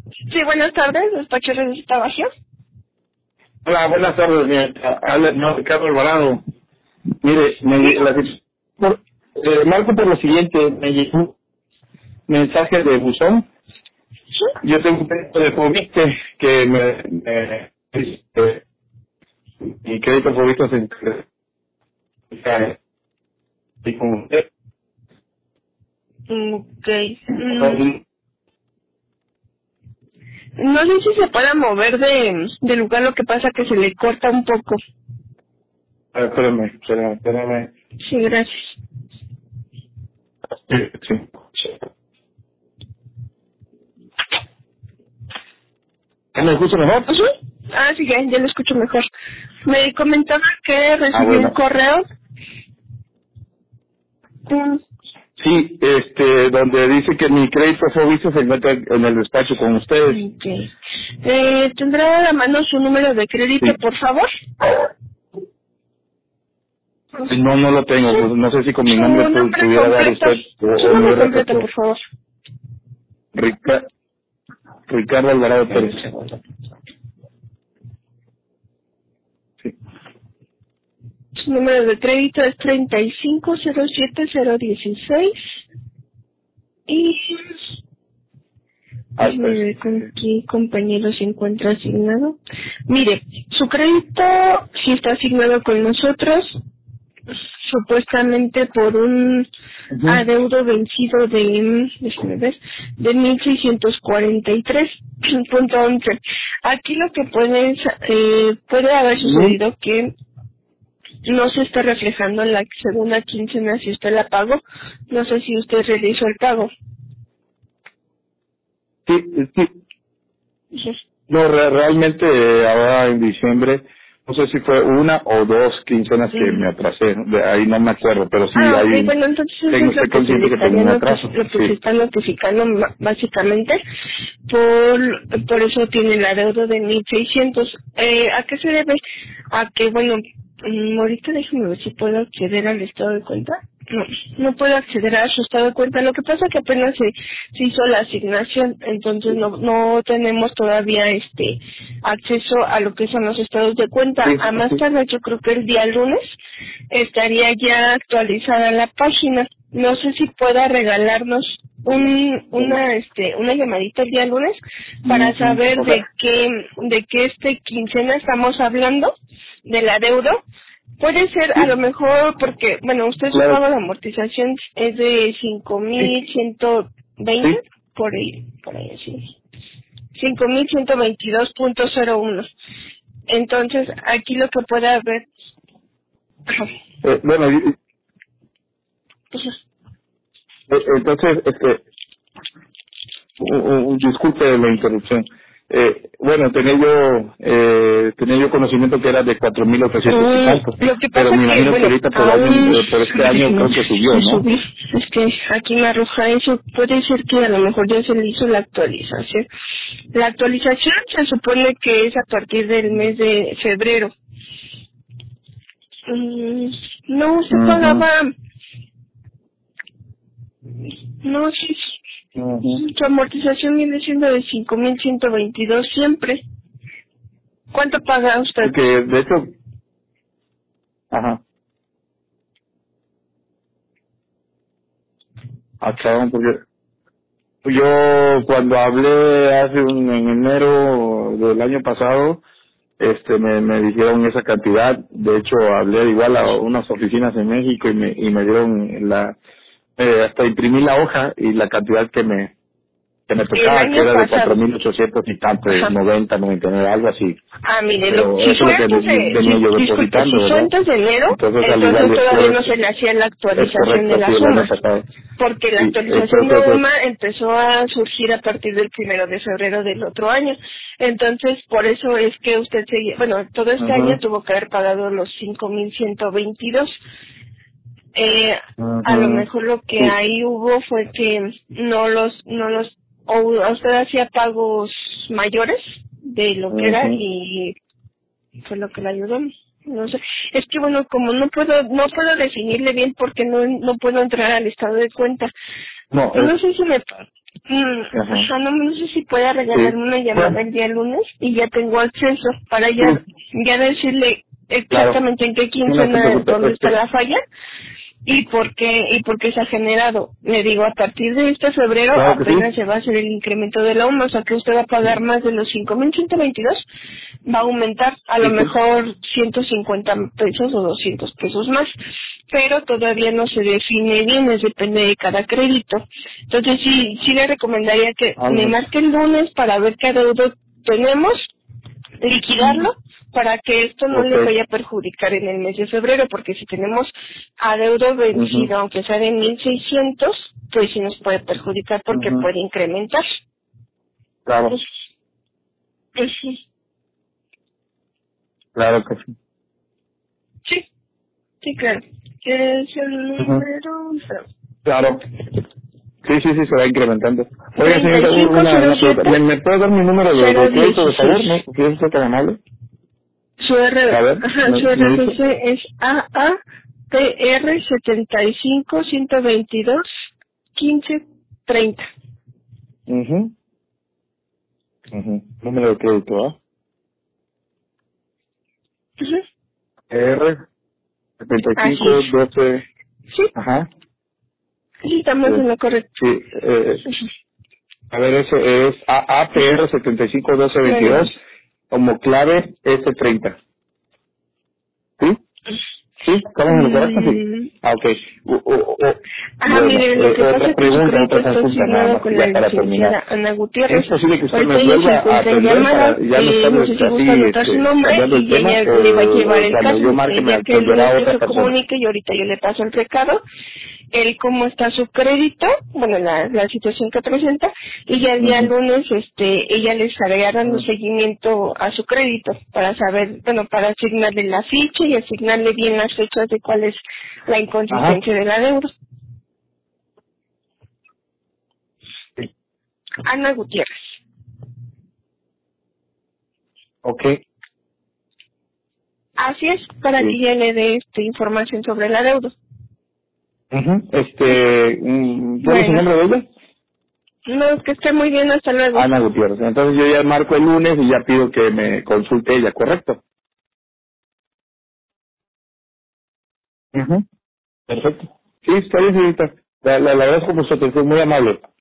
Sí, buenas tardes, despacho de Tabajio. Hola, buenas tardes, señorita. Habla no, Ricardo Alvarado. Mire, marco por lo siguiente, me llegó un mensaje de buzón. Sí. Yo tengo un crédito de Fobiste que mi crédito Fobiste y con usted. Ok. No sé si se pueda mover de lugar, lo que pasa que se le corta un poco. Espérame. Sí, gracias. Sí. ¿Me escucha mejor? ¿Sí? Ah, sí, ya lo escucho mejor. Me comentaba que recibió un Bueno. correo. Sí, donde dice que mi crédito Fobiste se encuentra en el despacho con ustedes. Okay. ¿Tendrá a la mano su número de crédito, Sí. por favor? No, no lo tengo. Pues, no sé si con mi Su nombre nombre pudiera dar completo. usted Su o mi nombre completo, RFC. por favor. Ricardo Alvarado Pérez. Sí. Su número de crédito es 3507016. Y déjeme Pues, ver con qué compañero se encuentra asignado. Mire, su crédito sí está asignado con nosotros, supuestamente por un adeudo vencido déjeme ver, de 1643.11. Aquí lo que puede haber sucedido que no se está reflejando en la segunda quincena si usted la pagó. No sé si usted realizó el pago. sí. Sí. No, realmente ahora en diciembre, no sé si fue una o dos quincenas que me atrasé. De ahí no me acuerdo, pero sí Ah, ok, hay. bueno, entonces eso Tengo es lo estoy que se le consciente que tengo estaría un atraso. lo que se Sí. está notificando básicamente, por eso tiene el adeudo de 1600. ¿A qué se debe? A que, bueno, ahorita déjame ver si puedo acceder al estado de cuenta. No puedo acceder a su estado de cuenta. Lo que pasa es que apenas se hizo la asignación, entonces no tenemos todavía acceso a lo que son los estados de cuenta. Sí, A más sí. tarde, yo creo que el día lunes estaría ya actualizada la página. No sé si pueda regalarnos una llamadita el día lunes para saber O sea, de qué quincena estamos hablando, del adeudo. Puede ser a lo sí, mejor porque, bueno, usted su claro. pago de amortización es de Sí, 5120 sí. por ahí así. 5122.01. Entonces, aquí lo que puede haber, ajá, Bueno, pues, entonces, disculpe la interrupción. Bueno, tenía yo conocimiento que era de 4.800 y tanto, lo que pero pasa me que, imagino que bueno, ahorita aún por este año creo que subió, se ¿no? subió. Es que aquí me arroja eso. Puede ser que a lo mejor ya se le hizo la actualización. La actualización se supone que es a partir del mes de febrero. No, se pagaba. No, sí. Su amortización viene siendo de 5122 siempre. ¿Cuánto paga usted? Porque de hecho, ajá, acaban porque yo cuando hablé en enero del año pasado, me dijeron esa cantidad. De hecho, hablé igual a unas oficinas en México y me dieron hasta imprimí la hoja y la cantidad que me El tocaba, que año era de pasado. 4.800 y tanto, Ajá. 99, algo así. Mire, Pero si eso fue es lo que antes venía yo disculpe, depositando, si fue ¿verdad? antes de enero, Entonces, al entonces igual es todavía no correcto. se le hacía la Es actualización de correcto, la sí, el año suma, pasado. porque la Sí, actualización creo de que UMA empezó a surgir a partir del 1 de febrero del otro año. Entonces, por eso es que usted todo este año tuvo que haber pagado los 5122. A lo mejor lo que sí. ahí hubo fue que o usted hacía pagos mayores de lo que era y fue lo que le ayudó. No sé, es que bueno, como no puedo definirle bien porque no puedo entrar al estado de cuenta. No, No sé si Ajá, no sé si pueda regalarme una llamada el día lunes y ya tengo acceso para ya decirle exactamente en qué quincena dónde está la falla y por qué se ha generado. Le digo, a partir de este febrero apenas se va a hacer el incremento de la UMA, o sea que usted va a pagar más de los 5,122, va a aumentar a lo mejor 150 pesos o 200 pesos más, pero todavía no se define bien, depende de cada crédito. Entonces sí le recomendaría que me marque el lunes para ver qué adeudo tenemos, liquidarlo, para que esto no le vaya a perjudicar en el mes de febrero, porque si tenemos adeudo vencido, aunque sea de 1,600, pues sí nos puede perjudicar porque puede incrementar. Claro. Claro que sí. Sí, claro. ¿Quieres el número? Claro. Sí, se va incrementando. Oiga, señorita, una pregunta. ¿Me puede dar mi número de crédito, de favor? ¿No? ¿Si es usted tan amable? Su RFC es AAPR 75 122 15 30. Número de crédito, ¿ah? R 75 12. Sí. Ajá. Sí, estamos en lo correcto. Sí. A ver, ese es AAPR 75 12 22 como clave S30. ¿Sí? ¿Sí? ¿Estamos en lo correcto? Sí. Ok. Mire, lo que pasa otra es que su pregunta, crédito otra está consulta nada asignado más, con ya la para licenciada terminar. Ana Gutiérrez. ¿Es posible que usted me Ahorita ella se vuelva a encuentra en atender llamada, para ya no no sé si estar gusta así anotar su nombre cambiando el y tema? ella le va a llevar el Cuando caso. yo marque me Ella que el atenderá lunes otra se persona. comunique y ahorita yo le paso el recado, cómo está su crédito, bueno, la situación que presenta, y ya el día lunes ella le estará dando seguimiento a su crédito para saber, bueno, para asignarle la ficha y asignarle bien las fechas de cuál es la inconsistencia de la deuda. Ana Gutiérrez. Ok. Así es, para que ella le dé información sobre la deuda. ¿Cuál es el nombre de ella? No, que esté muy bien, hasta luego. Ana Gutiérrez. Entonces yo ya marco el lunes y ya pido que me consulte ella, ¿correcto? Perfecto. Sí, está bien, señorita. Le agradezco por su atención, muy amable.